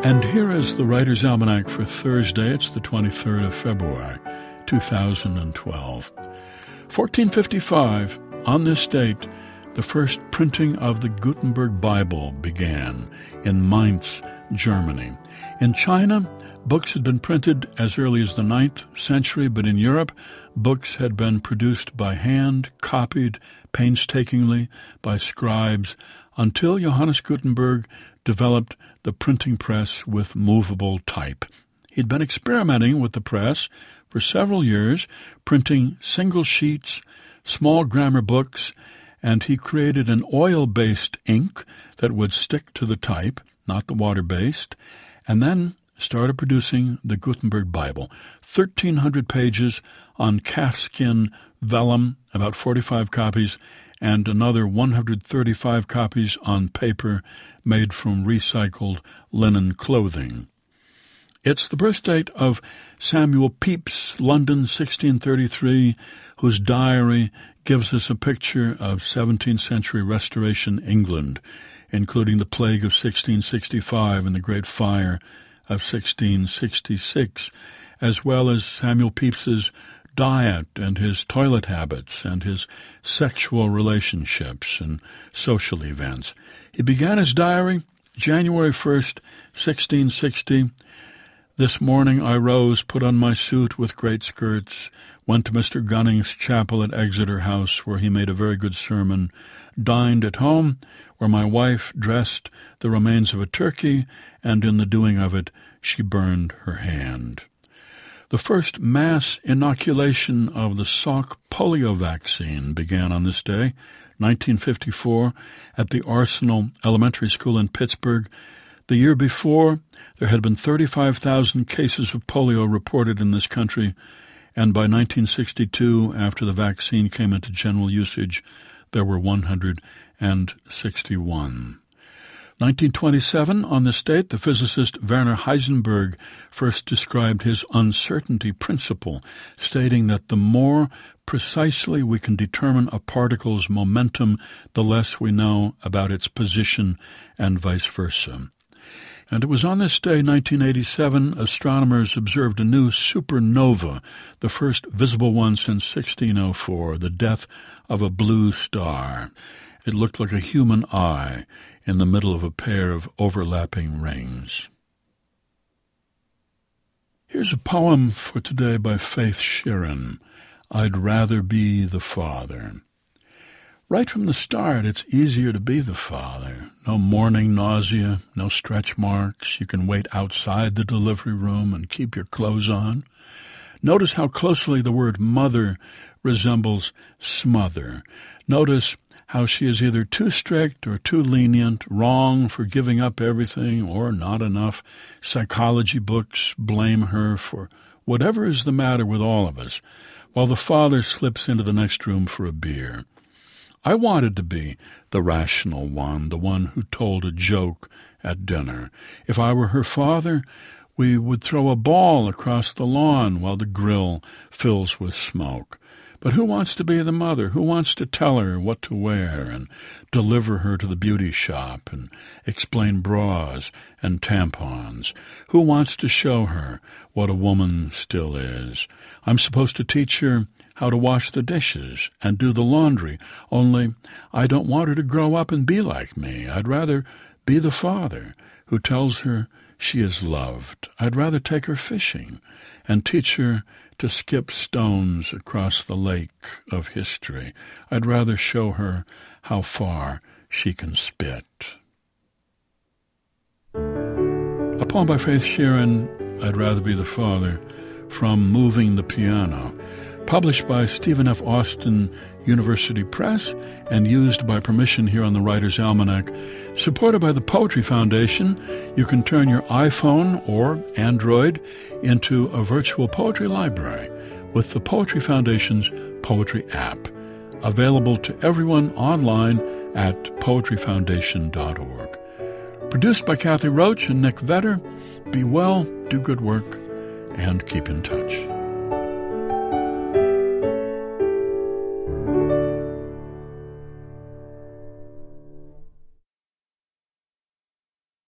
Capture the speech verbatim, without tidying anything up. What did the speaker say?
And here is the Writer's Almanac for Thursday. It's the twenty-third of February, two thousand twelve. fourteen fifty-five, on this date, the first printing of the Gutenberg Bible began in Mainz, Germany. In China, books had been printed as early as the ninth century, but in Europe, books had been produced by hand, copied painstakingly by scribes, until Johannes Gutenberg developed the printing press with movable type. He'd been experimenting with the press for several years, printing single sheets, small grammar books, and he created an oil-based ink that would stick to the type, not the water-based, and then started producing the Gutenberg Bible, thirteen hundred pages on calfskin vellum, about forty-five copies, and another one hundred thirty-five copies on paper made from recycled linen clothing. It's the birth date of Samuel Pepys, London, sixteen thirty-three, whose diary gives us a picture of seventeenth century Restoration England, including the plague of sixteen sixty-five and the Great Fire of sixteen sixty-six, as well as Samuel Pepys's diet and his toilet habits and his sexual relationships and social events. He began his diary January first, sixteen sixty. This morning I rose, put on my suit with great skirts, went to Mister Gunning's chapel at Exeter House, where he made a very good sermon, dined at home, where my wife dressed the remains of a turkey, and in the doing of it she burned her hand. The first mass inoculation of the Salk polio vaccine began on this day, nineteen fifty-four, at the Arsenal Elementary School in Pittsburgh. The year before, there had been thirty-five thousand cases of polio reported in this country, and by nineteen sixty-two, after the vaccine came into general usage, there were one hundred sixty-one. nineteen twenty-seven, on this date, the physicist Werner Heisenberg first described his uncertainty principle, stating that the more precisely we can determine a particle's momentum, the less we know about its position, and vice versa. And it was on this day, nineteen eighty-seven, astronomers observed a new supernova, the first visible one since sixteen oh four, the death of a blue star. It looked like a human eye in the middle of a pair of overlapping rings. Here's a poem for today by Faith Sheeran, I'd Rather Be the Father. Right from the start, it's easier to be the father. No morning nausea, no stretch marks. You can wait outside the delivery room and keep your clothes on. Notice how closely the word mother resembles smother. Notice how she is either too strict or too lenient, wrong for giving up everything or not enough. Psychology books blame her for whatever is the matter with all of us, while the father slips into the next room for a beer. I wanted to be the rational one, the one who told a joke at dinner. If I were her father, we would throw a ball across the lawn while the grill fills with smoke. But who wants to be the mother? Who wants to tell her what to wear and deliver her to the beauty shop and explain bras and tampons? Who wants to show her what a woman still is? I'm supposed to teach her how to wash the dishes and do the laundry, only I don't want her to grow up and be like me. I'd rather be the father who tells her she is loved. I'd rather take her fishing and teach her to skip stones across the lake of history. I'd rather show her how far she can spit. A poem by Faith Sheeran, I'd Rather Be the Father, from Moving the Piano, published by Stephen F. Austin University Press and used by permission here on the Writer's Almanac. Supported by the Poetry Foundation, you can turn your iPhone or Android into a virtual poetry library with the Poetry Foundation's Poetry app, available to everyone online at poetry foundation dot org. Produced by Kathy Roach and Nick Vetter. Be well, do good work, and keep in touch.